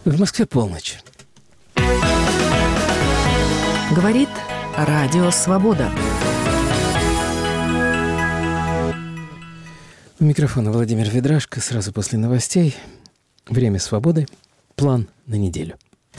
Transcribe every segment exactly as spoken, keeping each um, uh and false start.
В Москве полночь. Говорит Радио Свобода. У микрофона Владимир Ведрашко. Сразу после новостей. Время свободы. План на неделю.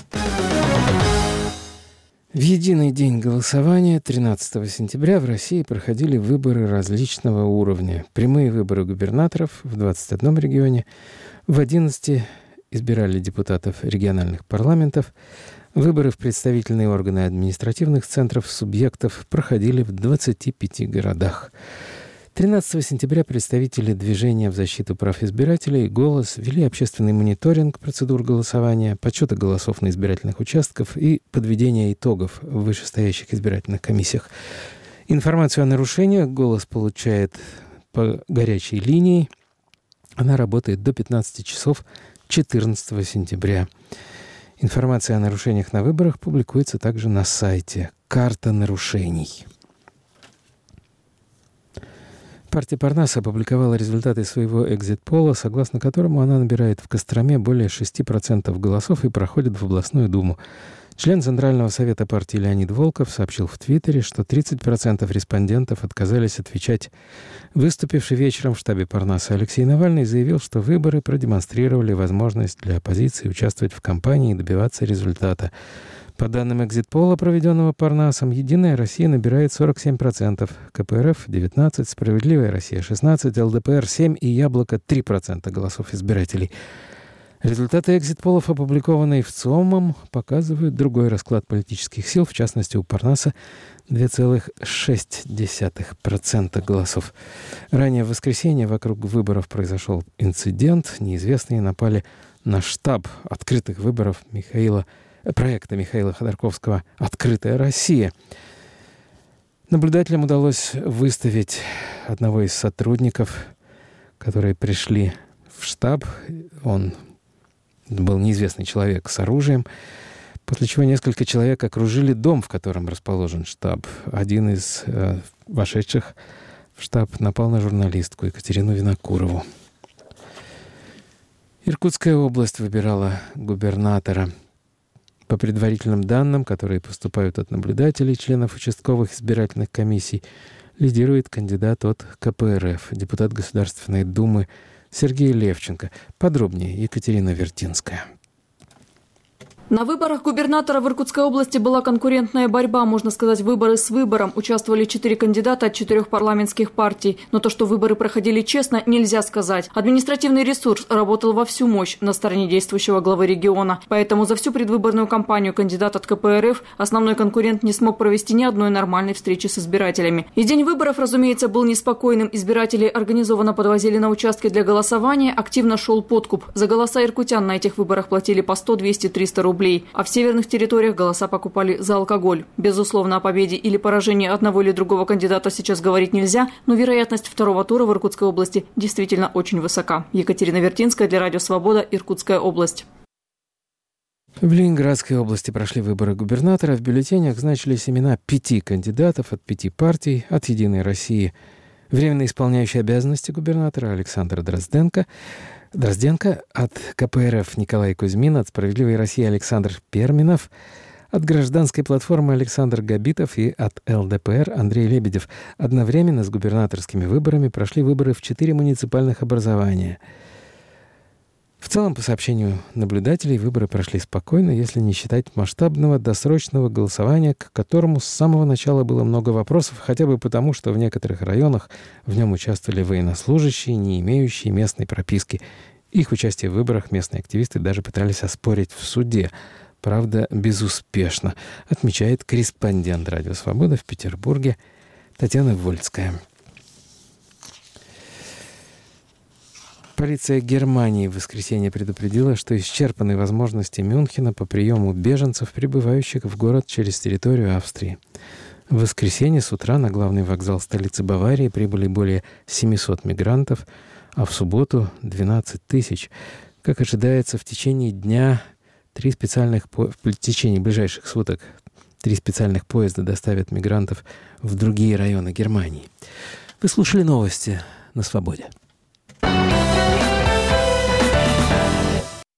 В единый день голосования, тринадцатого сентября, в России проходили выборы различного уровня. Прямые выборы губернаторов в двадцати одном регионе, в одиннадцати избирали депутатов региональных парламентов. Выборы в представительные органы административных центров субъектов проходили в двадцати пяти городах. тринадцатого сентября представители движения в защиту прав избирателей «Голос» вели общественный мониторинг процедур голосования, подсчета голосов на избирательных участках и подведения итогов в вышестоящих избирательных комиссиях. Информацию о нарушениях «Голос» получает по горячей линии. Она работает до пятнадцати часов четырнадцатого сентября. Информация о нарушениях на выборах публикуется также на сайте «Карта нарушений». Партия Парнас опубликовала результаты своего экзит-пола, согласно которому она набирает в Костроме более шести процентов голосов и проходит в областную думу. Член Центрального совета партии Леонид Волков сообщил в Твиттере, что тридцать процентов респондентов отказались отвечать. Выступивший вечером в штабе Парнаса Алексей Навальный заявил, что выборы продемонстрировали возможность для оппозиции участвовать в кампании и добиваться результата. По данным экзит-пола, проведенного Парнасом, «Единая Россия» набирает сорок семь процентов, ка пэ эр эф – девятнадцать процентов, «Справедливая Россия» – шестнадцать процентов, эл дэ пэ эр – семь процентов и «Яблоко» – три процента голосов избирателей. Результаты экзит-полов, опубликованные в ЦИОМом, показывают другой расклад политических сил, в частности, у Парнаса два целых шесть десятых процента голосов. Ранее в воскресенье вокруг выборов произошел инцидент. Неизвестные напали на штаб открытых выборов Михаила проекта Михаила Ходорковского «Открытая Россия». Наблюдателям удалось выставить одного из сотрудников, которые пришли в штаб. Он был неизвестный человек с оружием, после чего несколько человек окружили дом, в котором расположен штаб. Один из э, вошедших в штаб напал на журналистку Екатерину Винокурову. Иркутская область выбирала губернатора. По предварительным данным, которые поступают от наблюдателей, членов участковых избирательных комиссий, лидирует кандидат от ка пэ эр эф, депутат Государственной Думы Сергей Левченко. Подробнее Екатерина Вертинская. На выборах губернатора в Иркутской области была конкурентная борьба, можно сказать, выборы с выбором. Участвовали четыре кандидата от четырех парламентских партий. Но то, что выборы проходили честно, нельзя сказать. Административный ресурс работал во всю мощь на стороне действующего главы региона. Поэтому за всю предвыборную кампанию кандидат от ка пэ эр эф, основной конкурент, не смог провести ни одной нормальной встречи с избирателями. И день выборов, разумеется, был неспокойным. Избиратели организованно подвозили на участки для голосования, активно шел подкуп. За голоса иркутян на этих выборах платили по сто, двести, триста рублей. А в северных территориях голоса покупали за алкоголь. Безусловно, о победе или поражении одного или другого кандидата сейчас говорить нельзя, но вероятность второго тура в Иркутской области действительно очень высока. Екатерина Вертинская для Радио Свобода, Иркутская область. В Ленинградской области прошли выборы губернатора. В бюллетенях значились имена пяти кандидатов от пяти партий от «Единой России». Временно исполняющий обязанности губернатора Александр Дрозденко, Дрозденко, от ка пэ эр эф Николай Кузьмин, от «Справедливой России» Александр Перминов, от гражданской платформы Александр Габитов и от эл дэ пэ эр Андрей Лебедев. Одновременно с губернаторскими выборами прошли выборы в четыре муниципальных образования. В целом, по сообщению наблюдателей, выборы прошли спокойно, если не считать масштабного досрочного голосования, к которому с самого начала было много вопросов, хотя бы потому, что в некоторых районах в нем участвовали военнослужащие, не имеющие местной прописки. Их участие в выборах местные активисты даже пытались оспорить в суде. Правда, безуспешно, отмечает корреспондент «Радио Свобода» в Петербурге Татьяна Вольская. Полиция Германии в воскресенье предупредила, что исчерпаны возможности Мюнхена по приему беженцев, прибывающих в город через территорию Австрии. В воскресенье с утра на главный вокзал столицы Баварии прибыли более семисот мигрантов, а в субботу — двенадцать тысяч. Как ожидается, в течение дня три специальных по... в течение ближайших суток три специальных поезда доставят мигрантов в другие районы Германии. Вы слушали новости на Свободе.